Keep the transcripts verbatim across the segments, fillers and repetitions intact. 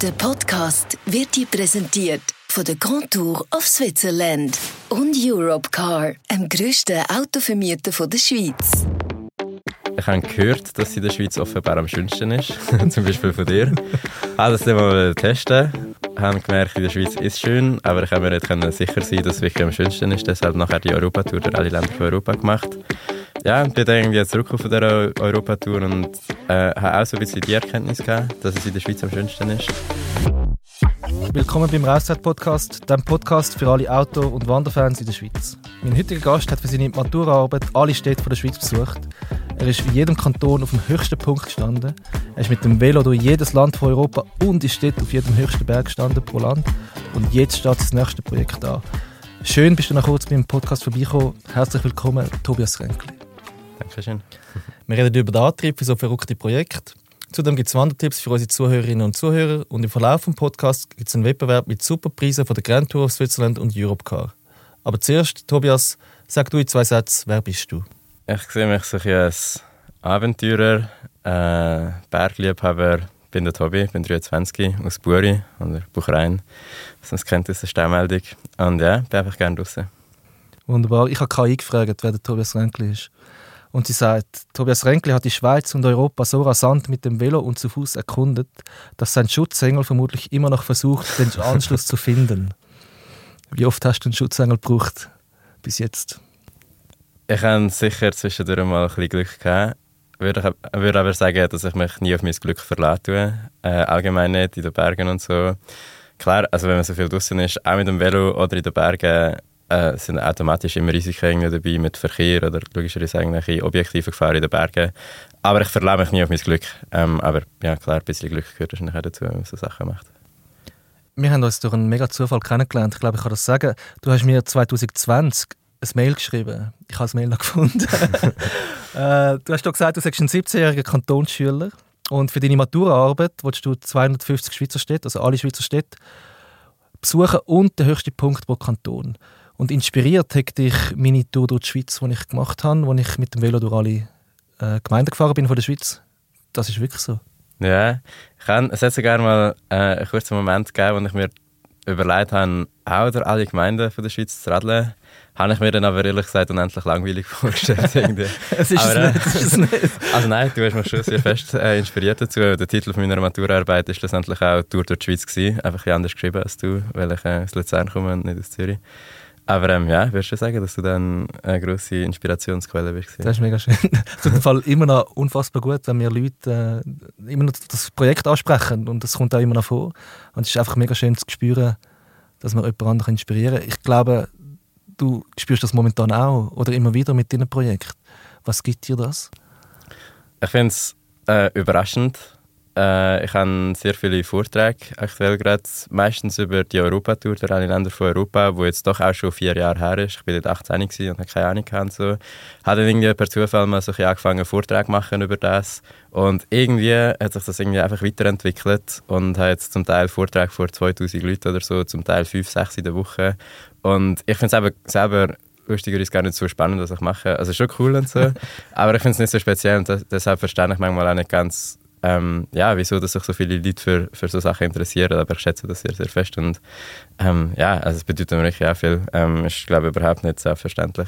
Der Podcast wird dir präsentiert von der Grand Tour of Switzerland und Europcar, dem grössten Autovermieter der Schweiz. Ich habe gehört, dass sie in der Schweiz offenbar am schönsten ist. Zum Beispiel von dir. Ich wollte das mal testen. Ich habe gemerkt, in der Schweiz ist es schön, aber ich konnte mir nicht sicher sein, dass es wirklich am schönsten ist. Deshalb nachher die Europatour durch alle Länder von Europa gemacht. Ja, ich bin dann irgendwie zurück auf dieser Europatour und äh, habe auch so ein bisschen die Erkenntnis gehabt, dass es in der Schweiz am schönsten ist. Willkommen beim Rauszeit-Podcast, dem Podcast für alle Auto- und Wanderfans in der Schweiz. Mein heutiger Gast hat für seine Maturaarbeit alle Städte der Schweiz besucht. Er ist in jedem Kanton auf dem höchsten Punkt gestanden. Er ist mit dem Velo durch jedes Land von Europa und ist dort auf jedem höchsten Berg gestanden pro Land. Und jetzt steht das nächste Projekt an. Schön, bist du noch kurz beim Podcast vorbeigekommen. Herzlich willkommen, Tobias Ränkli. Dankeschön. Wir reden über den Antrieb für so verrückte Projekte. Zudem gibt es Wandertipps für unsere Zuhörerinnen und Zuhörer und im Verlauf des Podcasts gibt es einen Wettbewerb mit Superpreisen von der Grand Tour of Switzerland und Europcar. Aber zuerst, Tobias, sag du in zwei Sätzen, wer bist du? Ich sehe mich so als Abenteurer, äh, Bergliebhaber. Ich bin der Tobi, ich bin dreiundzwanzig, aus Buri oder Buchrein. Sonst kennt ihr aus der Staumeldung. Und ja, bin einfach gerne draußen. Wunderbar. Ich habe K I gefragt, wer der Tobias Ränkli ist. Und sie sagt, Tobias Ränkli hat die Schweiz und Europa so rasant mit dem Velo und zu Fuß erkundet, dass sein Schutzengel vermutlich immer noch versucht, den Anschluss zu finden. Wie oft hast du einen Schutzengel gebraucht bis jetzt? Ich habe sicher zwischendurch mal ein bisschen Glück gehabt. Ich würde, würde aber sagen, dass ich mich nie auf mein Glück verlasse. Äh, allgemein nicht, in den Bergen und so. Klar, also wenn man so viel draußen ist, auch mit dem Velo oder in den Bergen, äh, sind automatisch immer Risiken dabei mit Verkehr oder logischerweise irgendwelche objektive Gefahren in den Bergen. Aber ich verlasse mich nie auf mein Glück. Ähm, aber ja, klar, ein bisschen Glück gehört wahrscheinlich auch dazu, wenn man so Sachen macht. Wir haben uns durch einen mega Zufall kennengelernt. Ich glaube, ich kann das sagen. Du hast mir zwanzig zwanzig ein Mail geschrieben. Ich habe das Mail noch gefunden. äh, du hast doch gesagt, du bist ein siebzehnjähriger Kantonsschüler und für deine Maturaarbeit willst du zweihundertfünfzig Schweizer Städte, also alle Schweizer Städte, besuchen und den höchsten Punkt pro Kanton. Und inspiriert hat dich meine Tour durch die Schweiz, die ich gemacht habe, wo ich mit dem Velo durch alle äh, Gemeinden gefahren bin von der Schweiz. Das ist wirklich so. Ja, ich kann, es hat sogar mal äh, einen kurzen Moment gegeben, wo ich mir überlegt habe, auch durch alle Gemeinden von der Schweiz zu radeln. Habe ich mir dann aber ehrlich gesagt unendlich langweilig vorgestellt. Irgendwie. es ist aber, es nicht, es ist nicht. Also nein, du hast mich schon sehr fest äh, inspiriert dazu. Der Titel meiner Maturaarbeit war schlussendlich auch «Tour durch die Schweiz», gewesen. Einfach ein bisschen anders geschrieben als du, weil ich äh, aus Luzern komme und nicht aus Zürich. Aber ähm, ja, ich würde schon sagen, dass du dann eine grosse Inspirationsquelle bist. Das ist mega schön. Es ist auf jeden Fall immer noch unfassbar gut, wenn wir Leute äh, immer noch das Projekt ansprechen und das kommt auch immer noch vor. Und es ist einfach mega schön zu spüren, dass man jemand anderen inspirieren kann. Ich glaube, du spürst das momentan auch oder immer wieder mit deinem Projekt. Was gibt dir das? Ich finde es äh, überraschend. Äh, ich habe sehr viele Vorträge aktuell gerade, meistens über die Europatour durch alle Länder von Europa, wo jetzt doch auch schon vier Jahre her ist. Ich war dort achtzehn und hatte keine Ahnung. Und so. Habe dann irgendwie per Zufall mal so ein angefangen, Vorträge zu machen über das. Und irgendwie hat sich das irgendwie einfach weiterentwickelt und habe jetzt zum Teil Vorträge vor zweitausend Leuten oder so, zum Teil fünf, sechs in der Woche. Und ich finde es selber lustigerweise gar nicht so spannend, was ich mache. Also schon cool und so, aber ich finde es nicht so speziell und das, deshalb verstehe ich manchmal auch nicht ganz, ähm, ja, wieso dass sich so viele Leute für, für so Sachen interessieren, aber ich schätze das sehr, sehr fest und ähm, ja, also es bedeutet mir wirklich auch viel. Ähm, ist, glaube ich, überhaupt nicht selbstverständlich.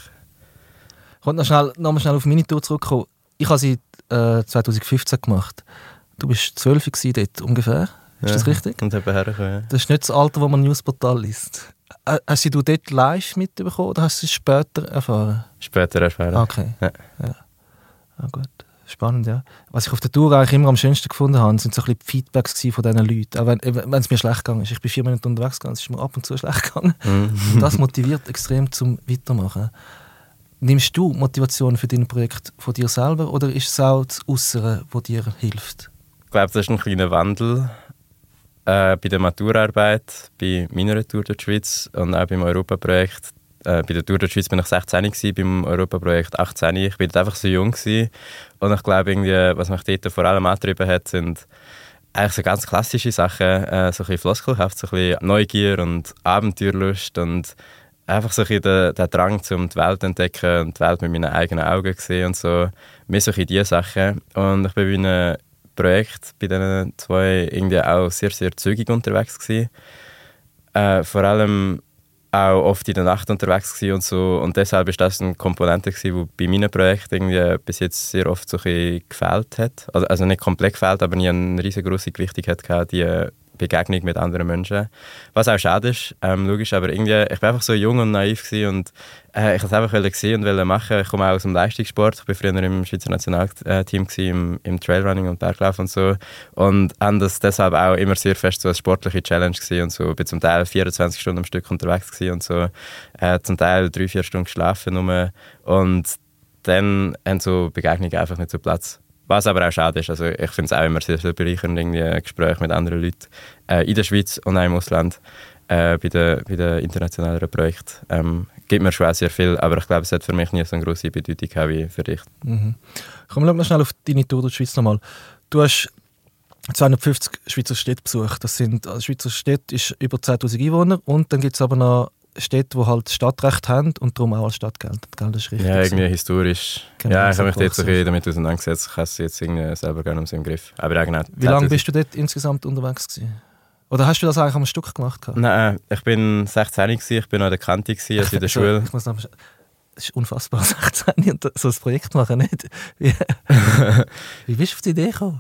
Ich wollte noch schnell, noch mal schnell auf meine Tour zurückkommen. Ich habe sie äh, zwanzig fünfzehn gemacht. Du warst zwölf dort ungefähr, ist ja, das richtig? Und eben hergekommen, ja. Das ist nicht das Alter, wo man Newsportal liest. Hast du dort live mitbekommen oder hast du es später erfahren? Später erfahren. Okay. Ja. Ja. Ah, gut. Spannend, ja. Was ich auf der Tour eigentlich immer am schönsten gefunden habe, sind so ein bisschen die Feedbacks von diesen Leuten. Auch wenn, wenn es mir schlecht gegangen ist. Ich bin vier Monate unterwegs gegangen, es ist mir ab und zu schlecht gegangen. Mhm. Und das motiviert extrem zum Weitermachen. Nimmst du Motivation für dein Projekt von dir selber oder ist es auch das Äußere, das dir hilft? Ich glaube, das ist ein kleiner Wandel. Äh, bei der Maturaarbeit, bei meiner Tour durch die Schweiz und auch beim Europaprojekt. Äh, bei der Tour durch die Schweiz war ich sechzehn gewesen, beim Europaprojekt achtzehn. Ich war einfach so jung gewesen. Und ich glaube, irgendwie, was mich dort vor allem angetrieben hat, sind eigentlich so ganz klassische Sachen, äh, so ein bisschen floskelhaft, so ein bisschen Neugier und Abenteuerlust und einfach so ein bisschen der, der Drang, um die Welt zu entdecken und die Welt mit meinen eigenen Augen zu sehen und so. Mehr so ein bisschen diese Sachen. Und ich bin bei einer Projekten, bei diesen zwei, irgendwie auch sehr, sehr zügig unterwegs gewesen. Äh, vor allem auch oft in der Nacht unterwegs gewesen und so. Und deshalb ist das eine Komponente gewesen, die bei meinen Projekten irgendwie bis jetzt sehr oft so ein bisschen gefehlt hat. Also, also nicht komplett gefehlt, aber nie eine riesengroße Gewichtung hatte, die Begegnung mit anderen Menschen. Was auch schade ist, ähm, logisch, aber irgendwie, ich war einfach so jung und naiv gewesen und äh, ich wollte es einfach sehen und wollte machen. Ich komme auch aus dem Leistungssport. Ich war früher im Schweizer Nationalteam gewesen, im, im Trailrunning und Berglauf und so. Und habe das deshalb auch immer sehr fest so eine sportliche Challenge gewesen und so. Ich bin zum Teil vierundzwanzig Stunden am Stück unterwegs gewesen und so. Äh, zum Teil drei, vier Stunden geschlafen nur. Und dann haben so Begegnungen einfach nicht so Platz. Was aber auch schade ist. Also ich finde es auch immer sehr, sehr bereichernd, irgendwie Gespräche mit anderen Leuten äh, in der Schweiz und auch im Ausland äh, bei den bei den internationalen Projekten. Ähm, gibt mir schon auch sehr viel, aber ich glaube, es hat für mich nie so eine grosse Bedeutung gehabt wie für dich. Mhm. Komm, schau mal schnell auf deine Tour durch die Schweiz nochmal. Du hast zweihundertfünfzig Schweizer Städte besucht. Das sind, also Schweizer Städte ist über zehntausend Einwohner und dann gibt es aber noch Städte, die halt Stadtrecht haben und darum auch als Stadt gelten. Das ist richtig. Ja, irgendwie historisch. Genau, ja, ich habe mich so jetzt ein bisschen damit auseinandergesetzt. Ich habe es jetzt irgendwie selber gerne um im Griff. Aber ja, genau. Wie lange bist du dort insgesamt unterwegs gewesen? Oder hast du das eigentlich am Stück gemacht? Gehabt? Nein, ich bin sechzehn gewesen, ich bin noch an der Kante gewesen, also in der Schule. Ich muss noch, das ist unfassbar, sechzehn und so ein Projekt machen, nicht? Wie, wie bist du auf die Idee gekommen?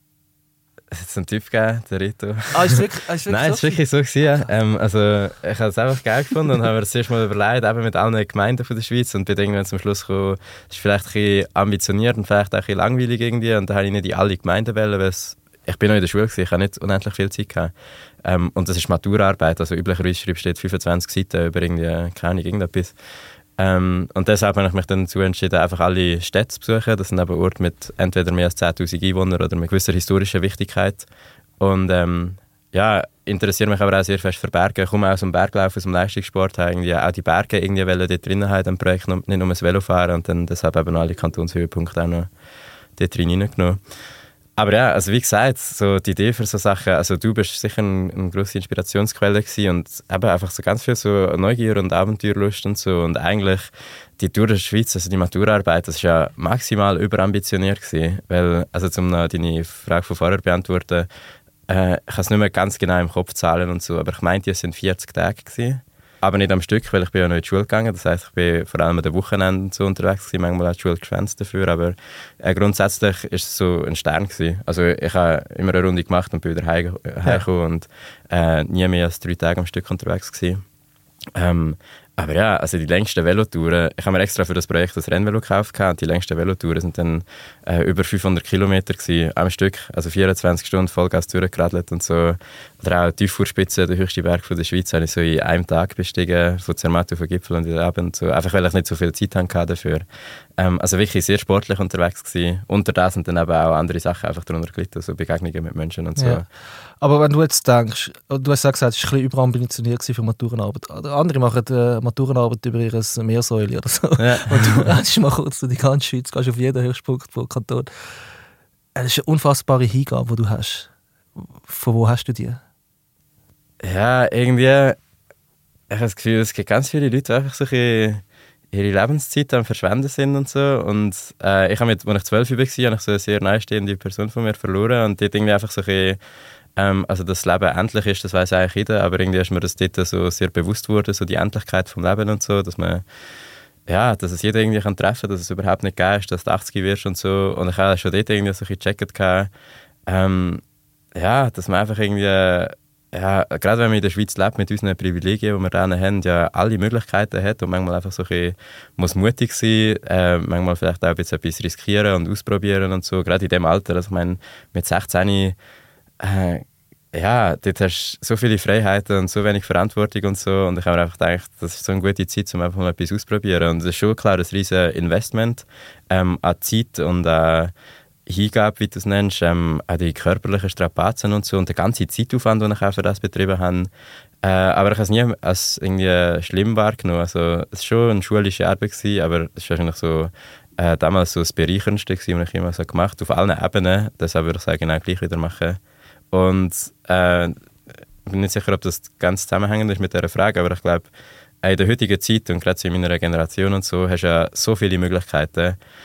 Es hat so einen Typ gegeben, der Rito. Ah, ist wirklich, ist wirklich Nein, es so war wirklich so. Gewesen, ja. ähm, also, ich habe es einfach geil gefunden und habe mir das erste Mal überlegt, eben mit allen Gemeinden von der Schweiz und bin irgendwann zum Schluss gekommen, es ist vielleicht ein bisschen ambitioniert und vielleicht auch ein bisschen langweilig irgendwie und da habe ich nicht in alle Gemeinden wollen, weil es, ich bin noch in der Schule gewesen, ich habe nicht unendlich viel Zeit gehabt. Ähm, und das ist Maturaarbeit, also üblicherweise schreibst du fünfundzwanzig Seiten über irgendwie, keine Ahnung, irgendetwas. Ähm, und deshalb habe ich mich dann dazu entschieden, einfach alle Städte zu besuchen. Das sind eben Orte mit entweder mehr als zehntausend Einwohnern oder mit gewisser historischer Wichtigkeit. Und ähm, ja, interessiere mich aber auch sehr fest für Berge. Ich komme aus dem Berglauf, aus dem Leistungssport, habe irgendwie auch die Berge irgendwie dort drin haben, im Projekt, nicht nur das Velofahren und dann deshalb eben alle Kantonshöhepunkte auch noch dort drin reingenommen. Aber ja, also wie gesagt, so die Idee für so Sachen, also du bist sicher eine, eine grosse Inspirationsquelle gewesen und eben einfach so ganz viel so Neugier und Abenteuerlust und so und eigentlich die Tour der Schweiz, also die Maturaarbeit, das war ja maximal überambitioniert gewesen, weil, also um noch deine Frage von vorher beantworten, äh, ich kann es nicht mehr ganz genau im Kopf zahlen und so, aber ich meinte, es sind vierzig Tage gewesen. Aber nicht am Stück, weil ich bin ja noch in die Schule gegangen. Das heisst, ich bin vor allem an den Wochenenden so unterwegs gewesen. Manchmal hat die Schule geschwänzt dafür. Aber äh, grundsätzlich war es so ein Stern gewesen. Also ich habe immer eine Runde gemacht und bin wieder heimgekommen ja. und äh, nie mehr als drei Tage am Stück unterwegs gewesen. Ähm, aber ja, also die längsten Velotouren, ich habe mir extra für das Projekt das Rennvelo gekauft und die längsten Velotouren sind dann äh, über fünfhundert Kilometer gewesen, am Stück, also vierundzwanzig Stunden Vollgas durchgeradelt und so. Oder auch die Tieffuhrspitze, der höchste Berg von der Schweiz, habe ich so in einem Tag bestiegen, von Zermatt auf den Gipfel und wieder Abend, so. Einfach weil ich nicht so viel Zeit hatte dafür. Ähm, also wirklich sehr sportlich unterwegs gewesen. Unter das sind dann eben auch andere Sachen einfach darunter gelitten, so Begegnungen mit Menschen und so. Ja. Aber wenn du jetzt denkst, du hast ja gesagt, es war ein bisschen überambitioniert für Maturenarbeit. Andere machen äh, Maturenarbeit über ihr Meersäule oder so. Ja. Und du rennst mal kurz durch die ganze Schweiz, gehst auf jeden Höchstpunkt pro Kanton. Das ist eine unfassbare Hingabe, die du hast. Von wo hast du die? Ja, irgendwie, ich habe das Gefühl, es gibt ganz viele Leute, die einfach so ihre Lebenszeit am Verschwenden sind und so. Und äh, ich habe mit, als ich zwölf war, habe ich so eine sehr nahestehende Person von mir verloren und dort irgendwie einfach so ein ähm, also dass das Leben endlich ist, das weiss eigentlich jeder, aber irgendwie ist mir das dort so sehr bewusst geworden, so die Endlichkeit vom Leben und so, dass man ja, dass es jeder irgendwie kann treffen kann, dass es überhaupt nicht geil ist, dass du achtzig wirst und so. Und ich habe schon dort irgendwie so ein bisschen gecheckt, ähm, ja, dass man einfach irgendwie, ja, gerade wenn man in der Schweiz lebt, mit unseren Privilegien, die wir da haben, ja alle Möglichkeiten hat und manchmal einfach so ein bisschen muss mutig sein, äh, manchmal vielleicht auch ein bisschen etwas riskieren und ausprobieren und so, gerade in dem Alter, also ich meine, mit sechzehn Äh, ja, dort hast du so viele Freiheiten und so wenig Verantwortung und so und ich habe mir einfach gedacht, das ist so eine gute Zeit, um einfach mal etwas auszuprobieren und es ist schon klar ein riesiges Investment ähm, an Zeit und an Hingabe, wie du es nennst, ähm, an die körperlichen Strapazen und so und der ganze Zeitaufwand, den ich auch für das betrieben habe. Äh, aber ich habe es nie als irgendwie schlimm wahrgenommen. Also, es war schon eine schulische Arbeit, gewesen, aber es war wahrscheinlich so äh, damals so das Bereicherndste, was ich immer so gemacht habe, auf allen Ebenen. Deshalb würde ich sagen, genau gleich wieder machen. Und äh, ich bin nicht sicher, ob das ganz zusammenhängend ist mit dieser Frage, aber ich glaube, in der heutigen Zeit und gerade so in meiner Generation und so, hast du ja so viele Möglichkeiten,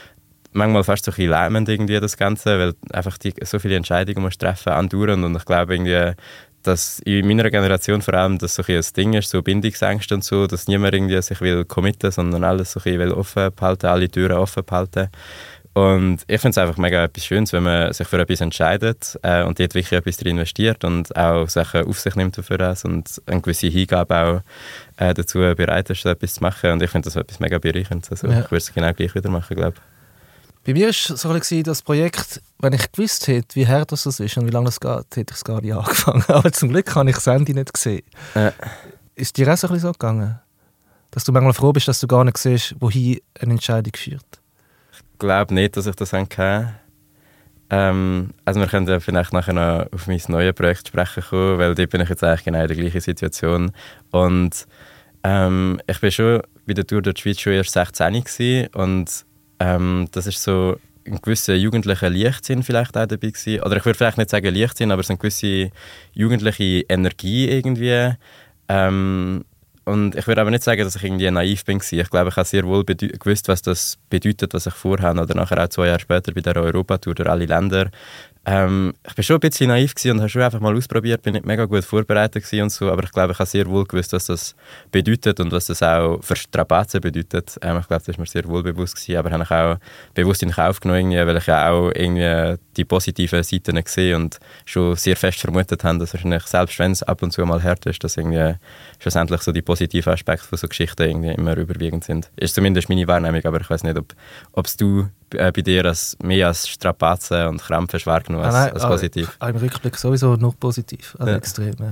manchmal fast so ein bisschen lähmend irgendwie, das Ganze, weil einfach die, so viele Entscheidungen musst treffen, andauernd. Und ich glaube irgendwie, dass in meiner Generation vor allem das so ein Ding ist, so Bindungsängste und so, dass niemand irgendwie sich will committen, sondern alles so ein bisschen offen behalten, alle Türen offen behalten. Und ich finde es einfach mega etwas Schönes, wenn man sich für etwas entscheidet äh, und dort wirklich etwas drin investiert und auch Sachen auf sich nimmt dafür das und eine gewisse Hingabe auch äh, dazu bereit ist, so etwas zu machen. Und ich finde das etwas mega bereichernd. Also, ja. Ich würde es genau gleich wieder machen, glaube ich. Bei mir war es so ein bisschen das Projekt, wenn ich gewusst hätte, wie hart das ist und wie lange es geht, hätte ich es gar nicht angefangen. Aber zum Glück habe ich das Ende nicht gesehen. Äh. Ist dir auch so ein bisschen so gegangen? Dass du manchmal froh bist, dass du gar nicht siehst, wohin eine Entscheidung führt? Ich glaube nicht, dass ich das hatte. Ähm, also wir können ja vielleicht nachher noch auf mein neues Projekt sprechen kommen, weil da bin ich jetzt eigentlich genau in der gleichen Situation. Und ähm, ich bin schon bei der Tour durch die Schweiz schon erst sechzehn gewesen und Ähm, das ist so ein gewisser jugendlicher Leichtsinn vielleicht auch dabei gewesen. Oder ich würde vielleicht nicht sagen Leichtsinn, aber so eine gewisse jugendliche Energie irgendwie. Ähm, und ich würde aber nicht sagen, dass ich irgendwie naiv bin. Ich glaube, ich habe sehr wohl gewusst, was das bedeutet, was ich vorhabe. Oder nachher auch zwei Jahre später bei der Europatour durch alle Länder. Ähm, ich war schon ein bisschen naiv und habe schon einfach mal ausprobiert, bin nicht mega gut vorbereitet und so, aber ich glaube, ich habe sehr wohl gewusst, was das bedeutet und was das auch für Strapazen bedeutet. Ähm, ich glaube, das war mir sehr wohl bewusst gewesen, aber habe ich auch bewusst in Kauf genommen, weil ich ja auch irgendwie die positiven Seiten gesehen und schon sehr fest vermutet habe, dass wahrscheinlich, selbst wenn es ab und zu mal hart ist, dass irgendwie schlussendlich so die positiven Aspekte von so Geschichten irgendwie immer überwiegend sind. Ist zumindest meine Wahrnehmung, aber ich weiß nicht, ob es du äh, bei dir als, mehr als Strapazen und Krampfen wahrgenommen als, ah, nein, als positiv? Ah, im Rückblick sowieso nur positiv, also ja. Extrem. Ja.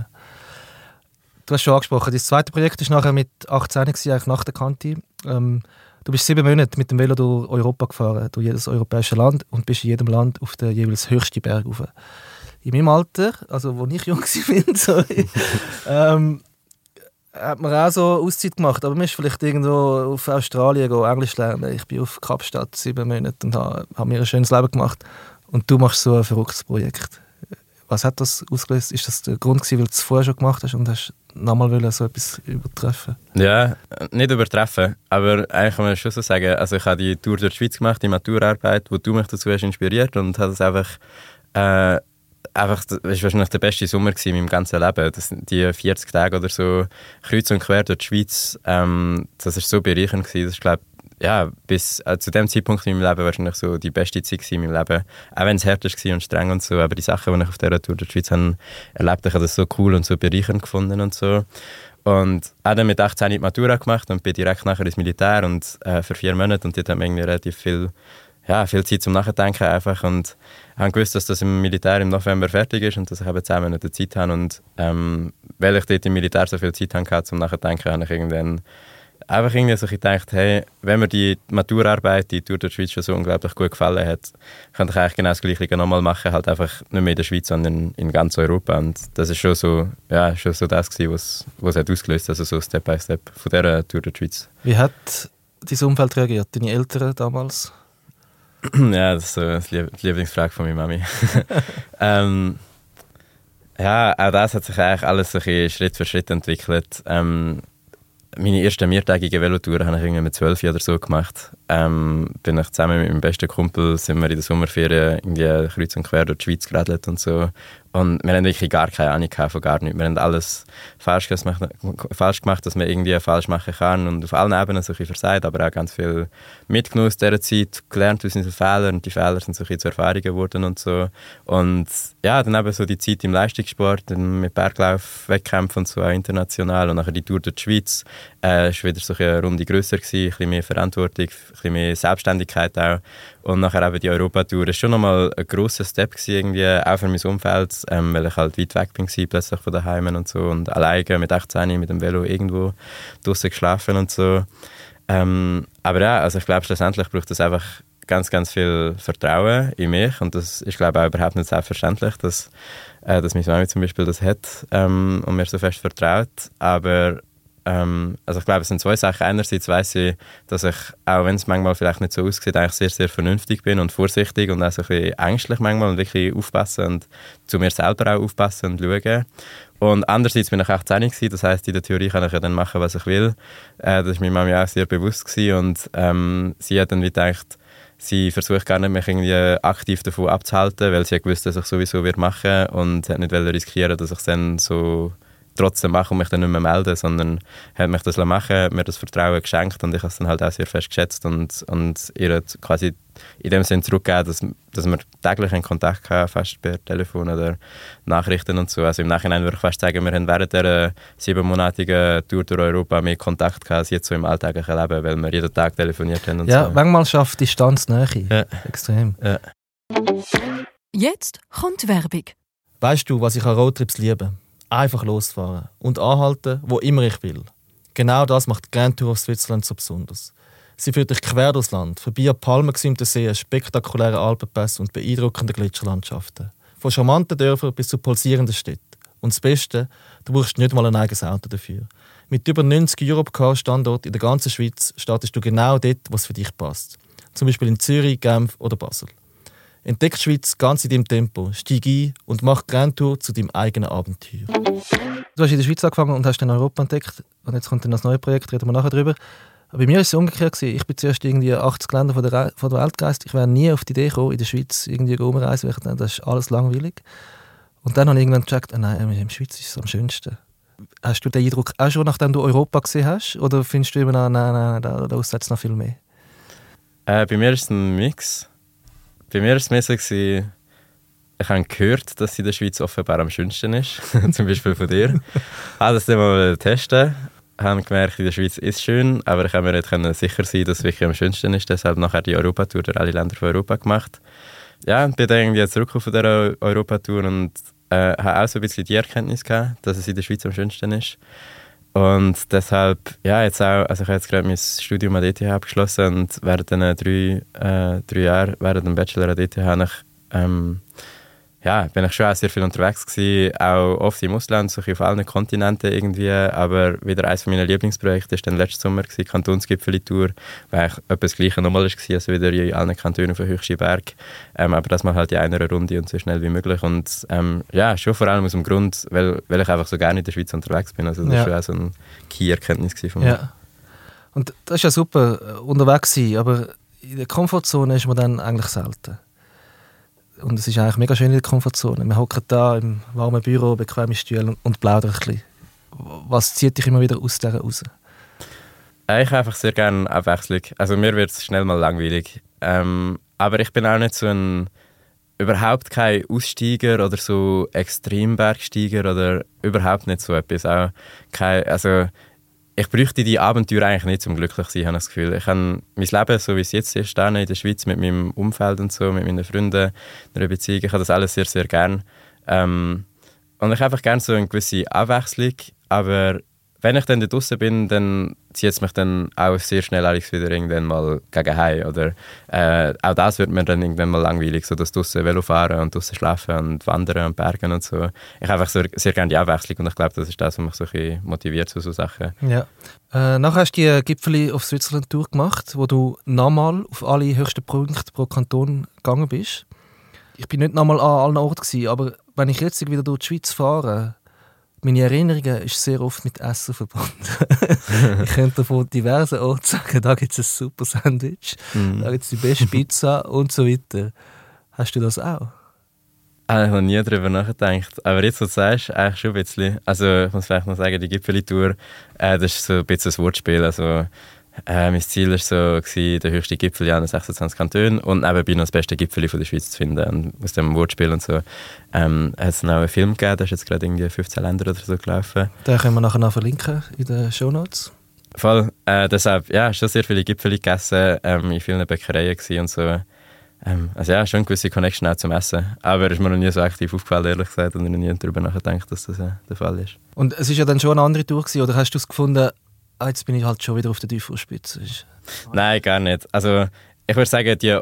Du hast schon angesprochen, das zweite Projekt war nachher mit achtzehn, eigentlich nach der Kante. Ähm, du bist sieben Monate mit dem Velo durch Europa gefahren, durch jedes europäische Land und bist in jedem Land auf den jeweils höchsten Berg rauf. In meinem Alter, also wo ich jung war, sorry, ähm, hat man auch so Auszeit gemacht, aber man ist vielleicht irgendwo auf Australien gehen, Englisch lernen. Ich bin auf Kapstadt sieben Monate und habe, habe mir ein schönes Leben gemacht. Und du machst so ein verrücktes Projekt. Was hat das ausgelöst? Ist das der Grund gewesen, weil du es vorher schon gemacht hast und hast nochmal so etwas übertreffen? Ja, nicht übertreffen, aber eigentlich kann man schon so sagen, also ich habe die Tour durch die Schweiz gemacht, die Maturarbeit, wo du mich dazu hast inspiriert und habe es einfach äh, Einfach, das war wahrscheinlich der beste Sommer in meinem ganzen Leben. Das, die vierzig Tage oder so, kreuz und quer durch die Schweiz, ähm, das war so bereichernd gewesen. Das ist, glaube ja, bis äh, zu dem Zeitpunkt in meinem Leben wahrscheinlich so die beste Zeit in meinem Leben. Auch wenn es hart war und streng und so, aber die Sachen, die ich auf dieser Tour durch die Schweiz habe, erlebt habe, ich habe das so cool und so bereichernd gefunden und so. Und auch dann mit achtzehn die Matura gemacht und bin direkt nachher ins Militär und äh, für vier Monate und dort haben wir irgendwie relativ viel Ja, viel Zeit zum Nachdenken einfach und habe gewusst, dass das im Militär im November fertig ist und dass ich eben zehn Monate Zeit habe und ähm, weil ich dort im Militär so viel Zeit hatte zum Nachdenken, habe ich irgendwann einfach irgendwie so gedacht, hey, wenn mir die Maturarbeit, die Tour durch die Schweiz schon so unglaublich gut gefallen hat, könnte ich eigentlich genau das Gleiche nochmal machen, halt einfach nicht mehr in der Schweiz, sondern in ganz Europa und das ist schon so, ja, schon so das gewesen, was, was hat ausgelöst, also so Step by Step von dieser Tour durch die Schweiz. Wie hat dein Umfeld reagiert, deine Eltern damals? Ja, das ist so die Lieblingsfrage von meiner Mami. ähm, ja, auch das hat sich eigentlich alles so Schritt für Schritt entwickelt. Ähm, meine erste mehrtägige Velotour habe ich irgendwie mit zwölf oder so gemacht. Ähm, bin ich zusammen mit meinem besten Kumpel, sind wir in der Sommerferien irgendwie kreuz und quer durch die Schweiz geradelt und so. Und wir haben wirklich gar keine Ahnung von gar nichts. Wir haben alles falsch gemacht, falsch gemacht, was man irgendwie falsch machen kann. Und auf allen Ebenen so ein bisschen versagt, aber auch ganz viel mitgenommen aus dieser Zeit, gelernt aus unseren Fehlern. Und die Fehler sind so ein bisschen zu Erfahrungen geworden und so. Und ja, dann eben so die Zeit im Leistungssport, mit Berglauf, Wettkämpfen und so, auch international. Und nachher die Tour durch die Schweiz äh, war wieder so eine Runde grösser gewesen, ein bisschen mehr Verantwortung, ein bisschen mehr Selbstständigkeit auch. Und nachher eben die Europatour war schon nochmal ein grosser Step gewesen, irgendwie, auch für mein Umfeld, ähm, weil ich halt weit weg bin gewesen, plötzlich von daheim und so und alleine mit achtzehn mit dem Velo irgendwo draussen geschlafen und so. Ähm, aber ja, also ich glaube, schlussendlich braucht es einfach ganz, ganz viel Vertrauen in mich und das ist, glaube ich, auch überhaupt nicht selbstverständlich, dass, äh, dass meine Mami zum Beispiel das hat ähm, und mir so fest vertraut, aber Ähm, also ich glaube, es sind zwei Sachen. Einerseits weiss ich, dass ich, auch wenn es manchmal vielleicht nicht so aussieht, eigentlich sehr, sehr vernünftig bin und vorsichtig und auch so ein bisschen ängstlich manchmal und wirklich aufpassen und zu mir selber auch aufpassen und schauen. Und andererseits bin ich achtzehn gewesen, das heisst, in der Theorie kann ich ja dann machen, was ich will. Äh, das war meine Mami auch sehr bewusst gewesen und ähm, sie hat dann wie gedacht, sie versucht gar nicht, mich irgendwie aktiv davon abzuhalten, weil sie ja gewusst, dass ich sowieso wird machen und hat nicht riskieren, dass ich es dann so trotzdem mache und mich dann nicht mehr melde, sondern hat mich das machen, mir das Vertrauen geschenkt und ich habe es dann halt auch sehr fest geschätzt und, und ihr quasi in dem Sinne zurückgegeben, dass, dass wir täglich in Kontakt hatten, fast per Telefon oder Nachrichten und so. Also im Nachhinein würde ich fast sagen, wir haben während dieser siebenmonatigen Tour durch Europa mehr Kontakt gehabt als jetzt so im alltäglichen Leben, weil wir jeden Tag telefoniert haben und ja, so. manchmal schafft Distanz Nähe. Ja. Extrem. Ja. Jetzt kommt Werbung. Weißt du, was ich an Roadtrips liebe? Einfach losfahren und anhalten, wo immer ich will. Genau das macht die Grand Tour of Switzerland so besonders. Sie führt dich quer durchs Land, vorbei an palmengesäumten Seen, spektakulären Alpenpässen und beeindruckenden Gletscherlandschaften. Von charmanten Dörfern bis zu pulsierenden Städten. Und das Beste, du brauchst nicht mal ein eigenes Auto dafür. Mit über neunzig Europcar-Standorten in der ganzen Schweiz startest du genau dort, was für dich passt. Zum Beispiel in Zürich, Genf oder Basel. Entdeck die Schweiz ganz in deinem Tempo, steig ein und mach die Grand Tour zu deinem eigenen Abenteuer. Du hast in der Schweiz angefangen und hast dann Europa entdeckt. Und jetzt kommt dann das neue Projekt, reden wir nachher drüber. Bei mir war es umgekehrt. Ich bin zuerst irgendwie achtzig Länder von der, Re- von der Welt gereist. Ich wäre nie auf die Idee gekommen, in der Schweiz irgendwie rumreisen. Das ist alles langweilig. Und dann habe ich irgendwann gecheckt, oh nein, in der Schweiz ist es am schönsten. Hast du den Eindruck auch schon, nachdem du Europa gesehen hast? Oder findest du immer noch, nein, nein, da, da aussetzt noch viel mehr? Äh, bei mir ist es ein Mix. Bei mir war es mehr so, ich habe gehört, dass sie in der Schweiz offenbar am schönsten ist. Zum Beispiel von dir. Ich wollte das dann mal testen. Ich habe gemerkt, in der Schweiz ist es schön, aber ich konnte mir nicht sicher sein, dass es wirklich am schönsten ist. Deshalb nachher die Europatour durch alle Länder von Europa gemacht. Ja, und bin dann irgendwie zurückgekommen von dieser Europatour und äh, habe auch so ein bisschen die Erkenntnis gehabt, dass es in der Schweiz am schönsten ist. Und deshalb, ja, jetzt auch, also ich habe jetzt gerade mein Studium an der E T H abgeschlossen und während den drei, äh, drei Jahren, während dem Bachelor an der E T H, habe ich, ähm, ja, bin ich schon auch sehr viel unterwegs gewesen, auch oft im Ausland, so auf allen Kontinenten irgendwie, aber wieder eines meiner Lieblingsprojekte war dann letzten Sommer, die Kantonsgipfeli-Tour, weil eigentlich etwas das Gleiche nochmal war, also wieder in allen Kantonen auf den höchsten Berg, ähm, aber das mal halt in einer Runde und so schnell wie möglich und ähm, ja, schon vor allem aus dem Grund, weil, weil ich einfach so gerne in der Schweiz unterwegs bin, also das ja. war schon auch so eine Key-Erkenntnis von mir. Ja. Und das ist ja super, unterwegs sein, aber in der Komfortzone ist man dann eigentlich selten. Und es ist eigentlich mega schön in der Komfortzone. Wir hocken da im warmen Büro, bequeme Stühle und plaudern ein bisschen. Was zieht dich immer wieder aus dieser raus? Ich habe einfach sehr gerne Abwechslung. Also mir wird es schnell mal langweilig. Ähm, aber ich bin auch nicht so ein... überhaupt kein Aussteiger oder so Extrembergsteiger oder überhaupt nicht so etwas. Auch kein, also ich bräuchte die Abenteuer eigentlich nicht, um glücklich zu sein, habe ich das Gefühl. Ich habe mein Leben, so wie es jetzt ist, in der Schweiz, mit meinem Umfeld und so, mit meinen Freunden, einer Beziehung, ich habe das alles sehr, sehr gerne. Ähm, und ich habe einfach gerne so eine gewisse Abwechslung, aber wenn ich dann da draussen bin, dann zieht es mich dann auch sehr schnell alles wieder irgendwann mal gegen heim. Oder äh, auch das wird mir dann irgendwann mal langweilig, so das draussen Velofahren und draussen schlafen und wandern und bergen und so. Ich habe einfach sehr, sehr gerne die Abwechslung und ich glaube, das ist das, was mich so ein bisschen motiviert zu so Sachen. Ja. Äh, nachher hast du die Gipfeli auf Switzerland Tour gemacht, wo du nochmal auf alle höchsten Punkte pro Kanton gegangen bist. Ich bin nicht nochmal an allen Orten gewesen, aber wenn ich jetzt wieder durch die Schweiz fahre, meine Erinnerungen ist sehr oft mit Essen verbunden. Ich könnte von diversen Orten sagen, da gibt es ein super Sandwich, mm. da gibt es die beste Pizza und so weiter. Hast du das auch? Ich habe nie darüber nachgedacht. Aber jetzt, was du sagst, eigentlich schon ein bisschen. Also ich muss vielleicht noch sagen, die Gipfeli-Tour, äh, das ist so ein bisschen ein Wortspiel. Also, äh, mein Ziel war so, gewesen, den höchsten Gipfel in allen sechsundzwanzig Kantonen und nebenbei noch das beste Gipfeli von der Schweiz zu finden. Und aus dem Wortspiel und so ähm, hat es noch einen Film gegeben, der ist jetzt gerade irgendwie fünfzehn Länder oder so gelaufen. Den können wir nachher noch verlinken in den Shownotes. Voll. Äh, deshalb, ja, schon sehr viele Gipfeli gegessen, ähm, in vielen Bäckereien gewesen und so. Ähm, also ja, schon eine gewisse Connection auch zum Essen. Aber ist mir noch nie so aktiv aufgefallen, ehrlich gesagt, und ich noch nie darüber nachgedacht, dass das äh, der Fall ist. Und es war ja dann schon eine andere Tour gewesen, oder hast du es gefunden, ah, jetzt bin ich halt schon wieder auf der Teufelsspitze? Nein, gar nicht. Also ich würde sagen, die,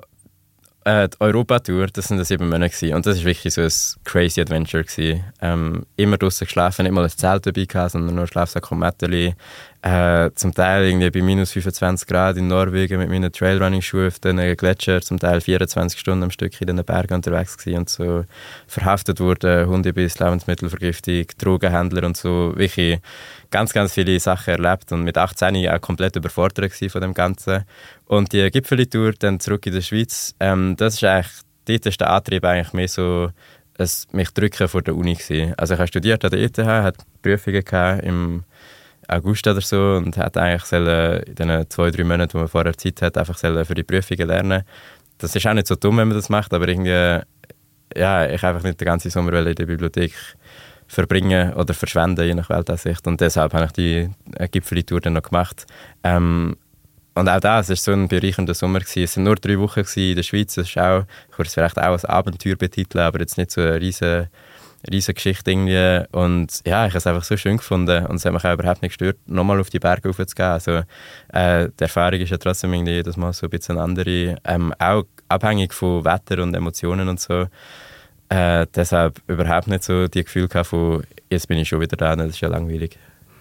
äh, die Europatour, das sind sieben Monate gewesen. Und das war wirklich so ein crazy Adventure gewesen. Ähm, immer draussen geschlafen, nicht mal ein Zelt dabei gehabt, sondern nur Schlafsack und Mätterli. Äh, zum Teil irgendwie bei minus fünfundzwanzig Grad in Norwegen mit meinen Trailrunning-Schuhen auf den Gletscher, zum Teil vierundzwanzig Stunden am Stück in den Bergen unterwegs gewesen und so verhaftet wurden, Hundebiss, Lebensmittelvergiftung, Drogenhändler und so, wirklich ganz, ganz viele Sachen erlebt und mit achtzehn auch komplett überfordert gewesen von dem Ganzen. Und die Gipfeli-Tour dann zurück in der Schweiz, ähm, das ist eigentlich, dort ist der Antrieb eigentlich mehr so, es mich drücken vor der Uni gewesen. Also ich habe studiert an der E T H, hatte Prüfungen gehabt im August oder so und hat eigentlich sollen in den zwei, drei Monaten, wo man vorher Zeit hat, einfach sollen für die Prüfungen lernen. Das ist auch nicht so dumm, wenn man das macht, aber irgendwie, ja, ich einfach nicht den ganzen Sommer in der Bibliothek verbringen oder verschwenden, je nach Weltansicht. Und deshalb habe ich die Gipfeli-Tour dann noch gemacht. Ähm, und auch das war so ein bereichernder Sommer gewesen. Es waren nur drei Wochen in der Schweiz. Das ist auch, ich würde es vielleicht auch als Abenteuer betiteln, aber jetzt nicht so eine riesige, riesige Geschichte irgendwie. Und ja, ich habe es einfach so schön gefunden und es hat mich auch überhaupt nicht gestört, nochmal auf die Berge raufzugehen. Also äh, die Erfahrung ist ja trotzdem irgendwie jedes Mal so ein bisschen andere, ähm, auch abhängig von Wetter und Emotionen und so. Äh, deshalb überhaupt nicht so die Gefühle gehabt von, jetzt bin ich schon wieder da, das ist ja langweilig.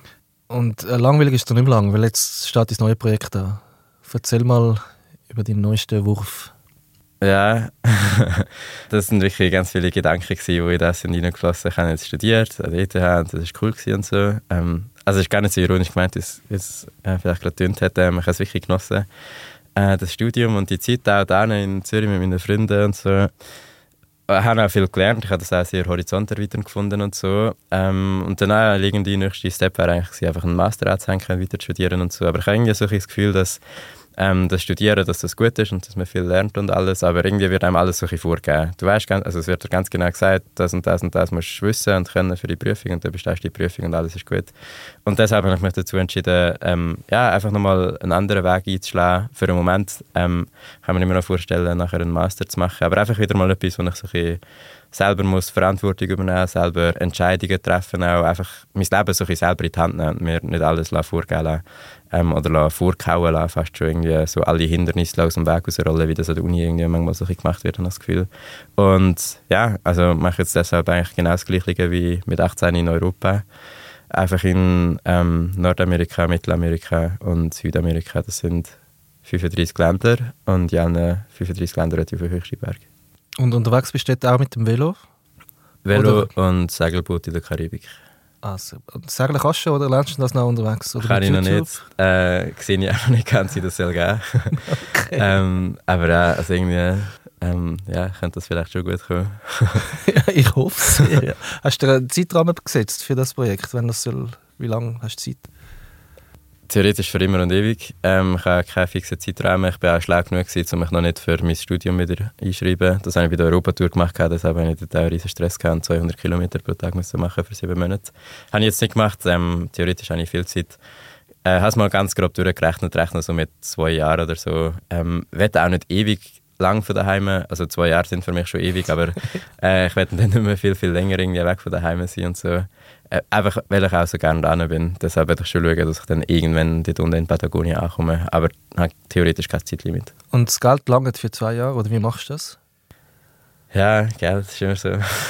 Und äh, langweilig ist es nicht mehr lang, weil jetzt steht das neue Projekt an. Erzähl mal über deinen neuesten Wurf. Ja, das waren wirklich ganz viele Gedanken, die in das hineingeflossen sind. Ich habe jetzt studiert an der E T H und das war cool und so. Ähm, also es ist gar nicht so ironisch gemeint, wie es äh, vielleicht gerade getönt hat. Ähm, ich habe es wirklich genossen, äh, das Studium und die Zeit auch da in Zürich mit meinen Freunden und so. Ich habe auch viel gelernt, ich habe das auch sehr horizonterweiternd gefunden und so. Ähm, und dann auch liegend die nächste Step wäre eigentlich einfach einen Master anzuhängen, weiter zu studieren und so. Aber ich habe irgendwie so das Gefühl, dass ähm, das Studieren, dass das gut ist und dass man viel lernt und alles, aber irgendwie wird einem alles so ein bisschen vorgegeben. Du weißt, also es wird dir ganz genau gesagt, das und das und das musst du wissen und können für die Prüfung und dann bestehst du die Prüfung und alles ist gut. Und deshalb habe ich mich dazu entschieden, ähm, ja, einfach nochmal einen anderen Weg einzuschlagen. Für einen Moment ähm, kann man mir immer noch vorstellen, nachher einen Master zu machen, aber einfach wieder mal etwas, wo ich so ein bisschen selber muss Verantwortung übernehmen, selber Entscheidungen treffen, auch einfach mein Leben so ein bisschen selber in die Hand nehmen und mir nicht alles vorgeben lassen ähm, oder vorkauen lassen, fast schon irgendwie so alle Hindernisse aus dem Weg rausrollen, wie das an der Uni irgendwie manchmal so ein bisschen gemacht wird, habe ich das Gefühl. Und ja, also mache jetzt deshalb eigentlich genau das Gleiche wie mit achtzehn in Europa. Einfach in ähm, Nordamerika, Mittelamerika und Südamerika, das sind fünfunddreissig Länder und in allen fünfunddreissig Ländern hat auf den höchsten Berg. Und unterwegs bist du dort auch mit dem Velo? Velo oder? Und Segelboot in der Karibik. Also, Segeln kannst du oder lernst du das noch unterwegs? Oder kann ich YouTube? Noch nicht. Äh, sehe ich auch noch nicht ganz, wie das soll gehen. Okay. ähm, aber ja, also irgendwie ähm, ja, könnte das vielleicht schon gut kommen. Ja, ich hoffe es. Ja. Hast du dir einen Zeitrahmen gesetzt für das Projekt? Wenn das soll, wie lange hast du Zeit? Theoretisch für immer und ewig. Ähm, ich habe keinen fixen Zeitrahmen. Ich war auch schlau genug, um mich noch nicht für mein Studium wieder einschreiben. Das habe ich bei der Europatour gemacht, deshalb habe ich dort auch riesen Stress gehabt und zweihundert Kilometer pro Tag müssen machen für sieben Monate. Habe ich jetzt nicht gemacht. Ähm, theoretisch habe ich viel Zeit. Ich äh, habe es mal ganz grob durchgerechnet, rechne so mit zwei Jahren oder so. Ähm, ich will auch nicht ewig lang von daheim. Also zwei Jahre sind für mich schon ewig, aber äh, ich will dann nicht mehr viel, viel länger irgendwie weg von daheim sein und so. Äh, einfach, weil ich auch so gerne da bin. Deshalb werde ich schon schauen, dass ich dann irgendwann dort unten in Patagonien ankomme. Aber ich habe theoretisch kein Zeitlimit. Und das Geld langt für zwei Jahre, oder wie machst du das? Ja, Geld ist immer so,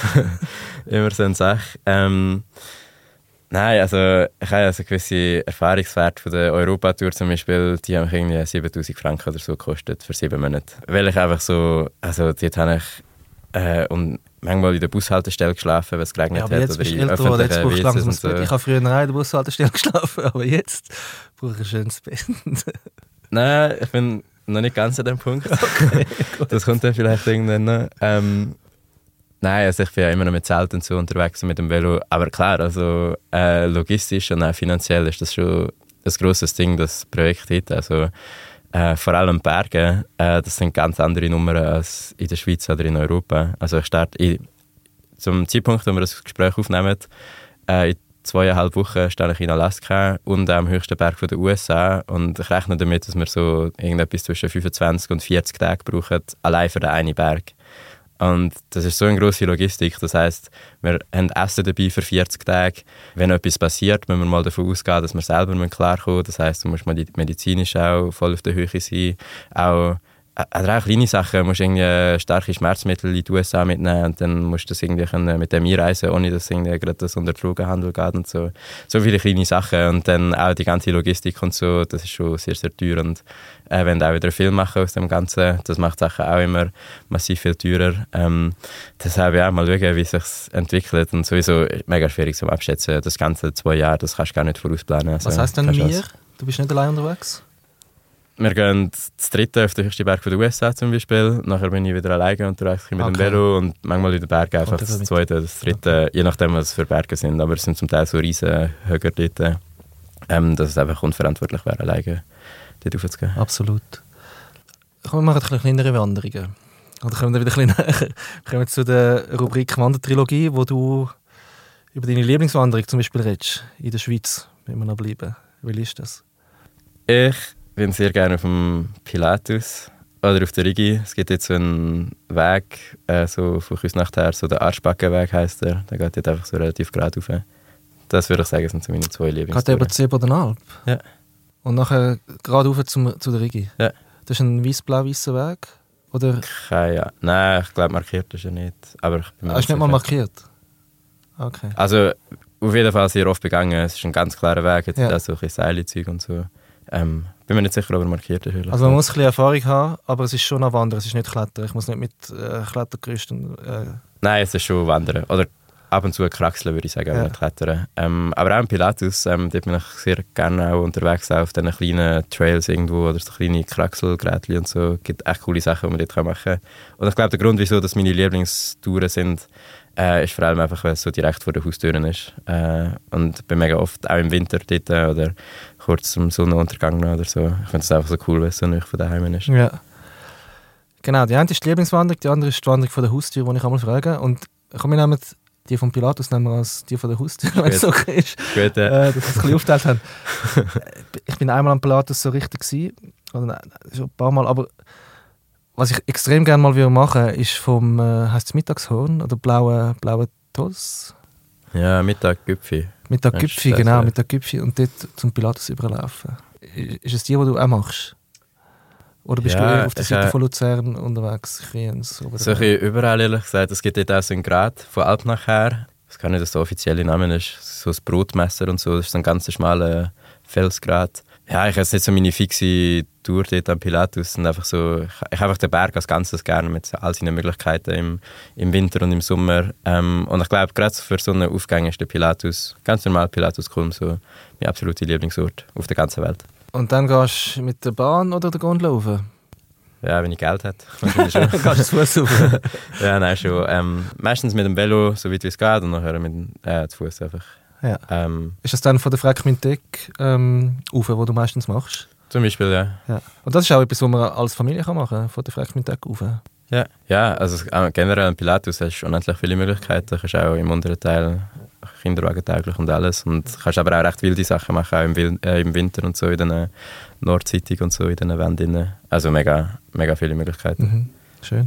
immer so eine Sache. Ähm, nein, also ich habe also gewisse Erfahrungswerte von der Europatour zum Beispiel, die haben mich irgendwie siebentausend Franken oder so gekostet für sieben Monate. Weil ich einfach so, also dort habe ich äh, und manchmal in der Bushaltestelle geschlafen, weil es geregnet ja, aber hat. Jetzt oder bist in älter, öffentlichen jetzt langsam so. Ich habe früher in der Bushaltestelle geschlafen, aber jetzt brauche ich ein schönes Bett. Nein, ich bin noch nicht ganz an dem Punkt. Okay, das kommt dann vielleicht irgendwann noch. Ähm, nein, also ich bin ja immer noch mit Zelt und so unterwegs und mit dem Velo. Aber klar, also äh, logistisch und auch finanziell ist das schon ein grosses Ding, das Projekt hat. Also Äh, vor allem Berge, äh, das sind ganz andere Nummern als in der Schweiz oder in Europa. Also ich starte in, zum Zeitpunkt, wo wir das Gespräch aufnehmen, äh, in zweieinhalb Wochen stehe ich in Alaska und am höchsten Berg der U S A und ich rechne damit, dass wir so irgendetwas zwischen fünfundzwanzig und vierzig Tage brauchen, allein für den einen Berg. Und das ist so eine grosse Logistik. Das heisst, wir haben Essen dabei für vierzig Tage. Wenn etwas passiert, müssen wir mal davon ausgehen, dass wir selber klarkommen müssen. Das heisst, du musst medizinisch auch voll auf der Höhe sein. Auch, also auch kleine Sachen. Du musst irgendwie starke Schmerzmittel in die U S A mitnehmen und dann musst du das irgendwie können mit dem einreisen, ohne dass irgendwie gerade das unter Drogenhandel geht und so. So viele kleine Sachen. Und dann auch die ganze Logistik und so, das ist schon sehr, sehr teuer. Und äh, wenn du auch wieder einen Film machen aus dem Ganzen, das macht Sachen auch immer massiv viel teurer. Ähm, deshalb ja, mal schauen, wie es sich entwickelt. Und sowieso mega schwierig zum Abschätzen. Das ganze zwei Jahre, das kannst du gar nicht vorausplanen. Also, was heisst denn wir? Du bist nicht allein unterwegs? wir gehen das dritte auf den höchsten Berg der U S A zum Beispiel. Nachher bin ich wieder alleine unterwegs mit okay. dem Velo und manchmal in den Bergen einfach das zweite, das dritte, okay. je nachdem, was es für Berge sind. Aber es sind zum Teil so riesen Höger dort, ähm, dass es einfach unverantwortlich wäre, alleine dort raufzugehen. Absolut. Komm, wir machen ein bisschen kleinere Wanderungen. Oder kommen wir wieder ein bisschen näher. Wir kommen zu der Rubrik Wandertrilogie, wo du über deine Lieblingswanderung zum Beispiel redest, in der Schweiz, wenn wir noch bleiben. Wie ist das? Ich bin sehr gerne auf dem Pilatus oder auf der Rigi. Es gibt jetzt so einen Weg, äh, so von Küsnacht her, so der Arschbackenweg heisst der. Der geht jetzt einfach so relativ gerade rauf. Das würde ich sagen, sind so meine zwei Lieblingstouren. Geht der über die Seebodenalp? Ja. Und nachher gerade rauf zum, zu der Rigi? Ja. Das ist ein weiß-blau-weißer Weg? Oder? Keine Ahnung. Nein, ich glaube, markiert ist er nicht. Aber ich bin mir ah, ist nicht mal markiert? Okay. Also, auf jeden Fall sehr oft begangen. Es ist ein ganz klarer Weg. Jetzt ja. auch so ein bisschen Seilzeug und so. Ähm, bin mir nicht sicher, ob er markiert ist. Also man muss ein bisschen Erfahrung haben, aber es ist schon noch Wandern, es ist nicht Klettern. Ich muss nicht mit äh, Klettergerüsten... Äh. Nein, es ist schon Wandern. Oder ab und zu kraxeln, würde ich sagen, aber ja. nicht klettern. Ähm, aber auch im Pilatus, ähm, dort bin ich sehr gerne auch unterwegs auf diesen kleinen Trails irgendwo oder so kleine Kraxelgeräte und so. Es gibt echt coole Sachen, die man dort machen kann. Und ich glaube, der Grund, wieso das meine Lieblingstouren sind, Äh, ist vor allem einfach, weil es so direkt vor den Haustüren ist. Äh, und bin mega oft auch im Winter dort oder kurz zum Sonnenuntergang oder so. Ich finde es einfach so cool, weil es so nicht von daheim ist. Ja. Genau, die eine ist die Lieblingswanderung, die andere ist die Wanderung von der Haustür, die ich einmal frage. Und komm, wir nehmen die von Pilatus nehmen wir als die von der Haustür, wenn es okay ist. Gut, ja. äh, dass wir es ein bisschen aufgeteilt haben. Ich bin einmal am Pilatus so richtig gewesen, oder nein, schon ein paar Mal, aber was ich extrem gerne mal machen will, ist vom, äh, heisst es Mittagshorn oder blaue, blaue Toss? Ja, Mittaggipfel. Mittaggipfel, genau, Mittaggipfel und dort zum Pilatus überlaufen. Ist es die, die du auch machst? Oder bist ja, du eher auf der Seite äh, von Luzern unterwegs? Kriens, so ein bisschen überall, ehrlich gesagt. Es gibt dort auch so einen Grad von Alp nachher. Ich weiß gar nicht, was der offizielle Name ist. So ein Brotmesser und so. Das ist so ein ganz schmaler Felsgrat. Ja, ich habe jetzt nicht so meine fixe Tour dort am Pilatus. Und einfach so, ich, ich habe einfach den Berg als Ganzes gerne mit all seinen Möglichkeiten im, im Winter und im Sommer. Ähm, und ich glaube, gerade für so einen Aufgang ist der Pilatus, ganz normal Pilatus Kulm, so mein absoluter Lieblingsort auf der ganzen Welt. Und dann gehst du mit der Bahn oder der Gondel rauf? Ja, wenn ich Geld hätte. Gehst du zu Fuß rauf? Ja, nein, schon. Ähm, meistens mit dem Velo, so weit wie es geht, und nachher mit äh, zu Fuß einfach. Ja. Ähm, ist das dann von der Freckmintek ähm, rauf, wo du meistens machst? Zum Beispiel, ja. ja. Und das ist auch etwas, was man als Familie kann machen kann, von der Freckmintek rauf? Ja, ja, also generell am Pilatus hast du unendlich viele Möglichkeiten. Du kannst auch im unteren Teil Kinderwagen täglich und alles. Und kannst aber auch recht wilde Sachen machen, auch im, Wil- äh, im Winter und so, in den Nordseitig und so, in den Wänden. Also mega, mega viele Möglichkeiten. Mhm. Schön.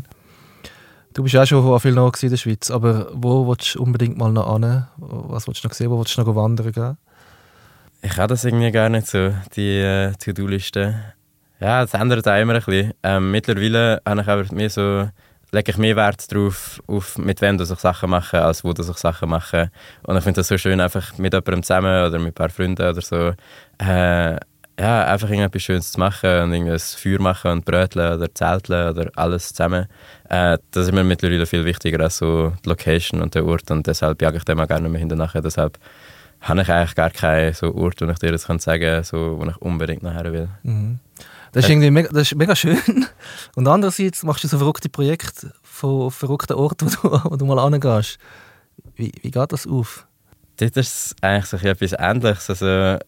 Du bist auch schon an vielen Orten in der Schweiz, aber wo willst du unbedingt mal noch hin? Was willst du noch sehen? Wo willst du noch wandern gehen? Ich habe das irgendwie gar nicht so, die äh, To-Do-Liste. Ja, das ändert auch immer ein bisschen. Ähm, mittlerweile habe ich aber mehr so, lege ich mehr Wert darauf, auf mit wem ich Sachen mache, als wo ich Sachen mache. Und ich finde das so schön, einfach mit jemandem zusammen oder mit ein paar Freunden oder so, äh, ja, einfach irgendetwas Schönes zu machen und irgendwie ein Feuer machen und bröteln oder zelteln oder alles zusammen. Äh, das ist mir mittlerweile viel wichtiger als so die Location und der Ort, und deshalb jage ich dem auch gerne mehr hinterher. Deshalb habe ich eigentlich gar keinen so Ort, wo ich dir jetzt sagen kann, so, wo ich unbedingt nachher will. Mhm. Das ist, irgendwie mega, das ist mega schön. Und andererseits machst du so verrückte Projekte von verrückten Orten, wo du, wo du mal hingehst. Wie, wie geht das auf? Das ist eigentlich so etwas Ähnliches. Also,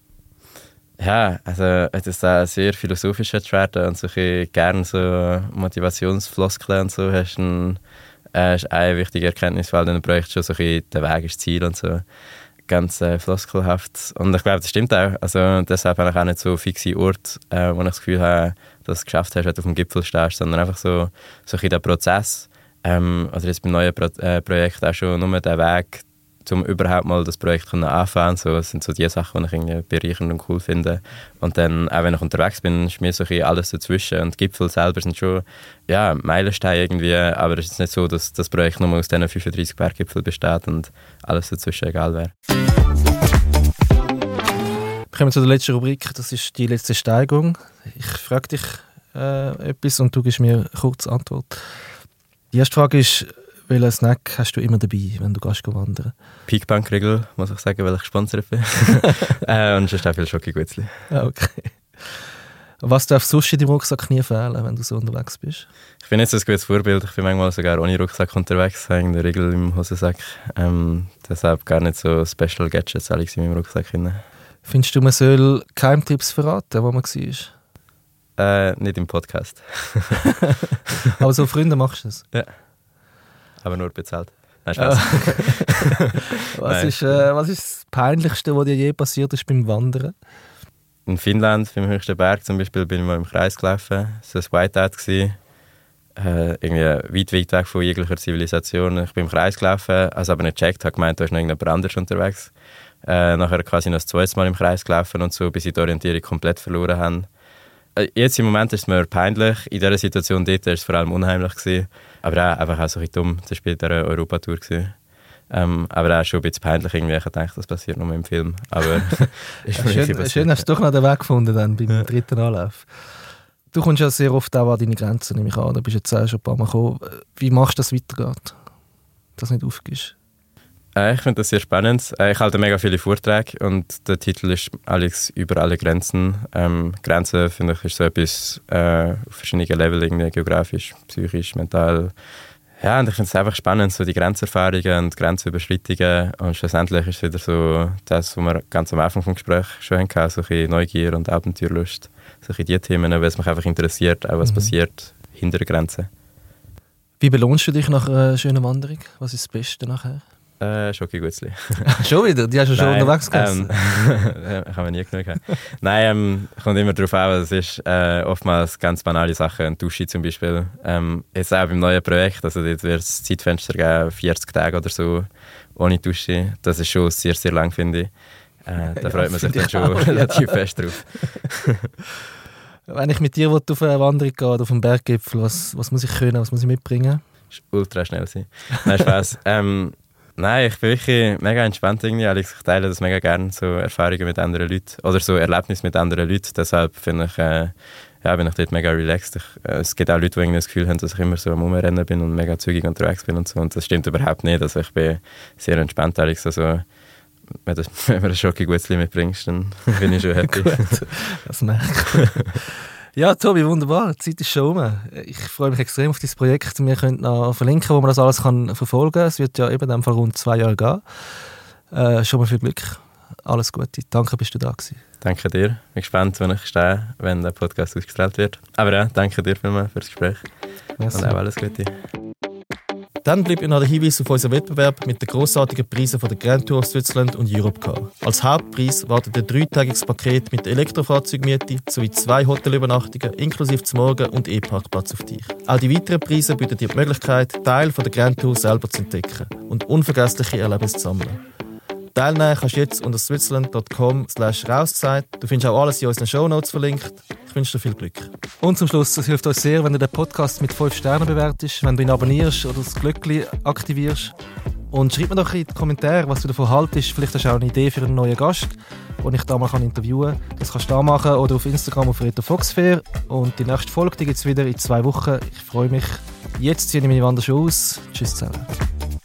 ja, also es ist auch sehr philosophisch werden und so gerne so Motivationsfloskeln und so. Hast ein, äh, ist eine wichtige Erkenntnis, weil ein Projekt schon so ein der Weg ist Ziel und so. Ganz äh, floskelhaft. Und ich glaube, das stimmt auch. Also deshalb habe ich auch nicht so fixe Orte, äh, wo ich das Gefühl habe, dass du es geschafft hast, wenn du auf dem Gipfel stehst, sondern einfach so, so ein der Prozess. Ähm, also jetzt beim neuen Pro- äh, Projekt auch schon nur der Weg, um überhaupt mal das Projekt anfangen. So, das sind so die Sachen, die ich irgendwie bereichernd und cool finde. Und dann, auch wenn ich unterwegs bin, ist mir so ein alles dazwischen. Und die Gipfel selber sind schon ja, Meilensteine irgendwie, aber es ist nicht so, dass das Projekt nur aus diesen fünfunddreißig Berggipfeln besteht und alles dazwischen egal wäre. Wir kommen zu der letzten Rubrik, das ist die letzte Steigung. Ich frage dich äh, etwas und du gibst mir eine kurze Antwort. Die erste Frage ist, welchen Snack hast du immer dabei, wenn du gehst wandern? Peakbank-Riegel, muss ich sagen, weil ich gesponsert bin. äh, und sonst auch viel Schokogutzli. Okay. Was darf sonst in deinem Rucksack nie fehlen, wenn du so unterwegs bist? Ich bin nicht so ein gutes Vorbild. Ich bin manchmal sogar ohne Rucksack unterwegs, habe eine Regel im Hosensack. Ähm, deshalb gar nicht so Special Gadgets alle in meinem Rucksack drin. Findest du, man soll Geheimtipps verraten, wo man war? Äh, nicht im Podcast. Aber so Freunde machst du es? Ja. Aber nur bezahlt. Nein, Spaß. was, Nein. Ist, äh, was ist das Peinlichste, was dir je passiert ist beim Wandern? In Finnland, beim höchsten Berg zum Beispiel, bin ich mal im Kreis gelaufen. Es war ein Whiteout. Äh, irgendwie weit, weit weg von jeglicher Zivilisation. Ich bin im Kreis gelaufen, also aber nicht gecheckt, habe gemeint, da ist noch irgendjemand anderes unterwegs. Äh, nachher quasi noch das zweite Mal im Kreis gelaufen und so, bis ich die Orientierung komplett verloren habe. Äh, jetzt im Moment ist es mir peinlich. In dieser Situation dort war es vor allem unheimlich gewesen. Aber auch einfach auch so ein bisschen dumm. Das war bei dieser Europatour gewesen. Ähm, aber auch schon ein bisschen peinlich irgendwie. Ich dachte, das passiert nur im Film. Aber ist mir schön, passiert. schön, hast du doch noch den Weg gefunden dann beim ja. dritten Anlauf. Du kommst ja sehr oft auch an deine Grenzen, nehme ich an. Du bist jetzt auch schon ein paar Mal gekommen. Wie machst du das weitergeht? Dass du nicht aufgibst? Äh, ich finde das sehr spannend. Äh, ich halte mega viele Vorträge und der Titel ist «Alex über alle Grenzen». Ähm, Grenzen, finde ich, ist so etwas äh, auf verschiedenen Leveln, irgendwie geografisch, psychisch, mental. Ja, und ich finde es einfach spannend, so die Grenzerfahrungen und Grenzüberschreitungen. Und schlussendlich ist es wieder so das, was wir ganz am Anfang des Gesprächs schon hatten, so ein bisschen Neugier und Abenteuerlust. So ein die Themen, weil es mich einfach interessiert, auch was mhm. passiert hinter den Grenzen. Wie belohnst du dich nach einer schönen Wanderung? Was ist das Beste nachher? Äh, Schoki-Gutzli. Schon wieder? Die hast du schon Nein, unterwegs gegessen? Ähm, ich habe nie genug gehabt. Nein, ähm, kommt immer darauf an, es ist äh, oftmals ganz banale Sachen. Eine Dusche zum Beispiel. Ähm, jetzt auch beim neuen Projekt, also dort wird es Zeitfenster geben, vierzig Tage oder so, ohne Dusche. Das ist schon sehr, sehr lang, finde ich. Äh, da ja, freut man sich dann schon auch, relativ ja. fest drauf. Wenn ich mit dir auf eine Wanderung gehe, auf einen Berggipfel, was, was muss ich können, was muss ich mitbringen? Das ist ultra schnell sein. Nein, Spaß. ähm, Nein, ich bin wirklich mega entspannt irgendwie. Ich teile das mega gerne, so Erfahrungen mit anderen Leuten oder so Erlebnisse mit anderen Leuten. Deshalb finde ich, äh, ja, bin ich dort mega relaxed. Ich, äh, es gibt auch Leute, die irgendwie das Gefühl haben, dass ich immer so am Rumrennen bin und mega zügig unterwegs bin und so. Und das stimmt überhaupt nicht. Also ich bin sehr entspannt. Also, wenn du mir ein Schoki-Gutzli mitbringst, dann bin ich schon happy. Gut, das merke ich. Ja, Tobi, wunderbar. Die Zeit ist schon um. Ich freue mich extrem auf dieses Projekt. Wir können noch verlinken, wo man das alles kann verfolgen kann. Es wird ja eben in dem Fall rund zwei Jahre gehen. Äh, schon mal viel Glück. Alles Gute. Danke, bist du da gewesen. Danke dir. Ich bin gespannt, wenn ich stehe, wenn der Podcast ausgestrahlt wird. Aber ja, danke dir vielmals für das Gespräch. Merci. Und auch alles Gute. Dann bleibt noch der Hinweis auf unseren Wettbewerb mit den grossartigen Preisen von der Grand Tour of Switzerland und Europcar. Als Hauptpreis wartet ein dreitägiges Paket mit Elektrofahrzeugmiete sowie zwei Hotelübernachtungen inklusive zum Morgen und E-Parkplatz auf dich. Auch die weiteren Preise bieten dir die Möglichkeit, Teil von der Grand Tour selber zu entdecken und unvergessliche Erlebnisse zu sammeln. Teilnehmen kannst du jetzt unter switzerland dot com slash rauszeit. Du findest auch alles in unseren Shownotes verlinkt. Ich wünsche dir viel Glück. Und zum Schluss, es hilft uns sehr, wenn du den Podcast mit fünf Sternen bewertest, wenn du ihn abonnierst oder das Glöckchen aktivierst. Und schreib mir doch in die Kommentare, was du davon haltest. Vielleicht hast du auch eine Idee für einen neuen Gast, den ich da mal interviewen kann. Das kannst du da machen oder auf Instagram auf Reto Foxfair. Und die nächste Folge gibt es wieder in zwei Wochen. Ich freue mich. Jetzt ziehe ich meine Wanderschuhe aus. Tschüss zusammen.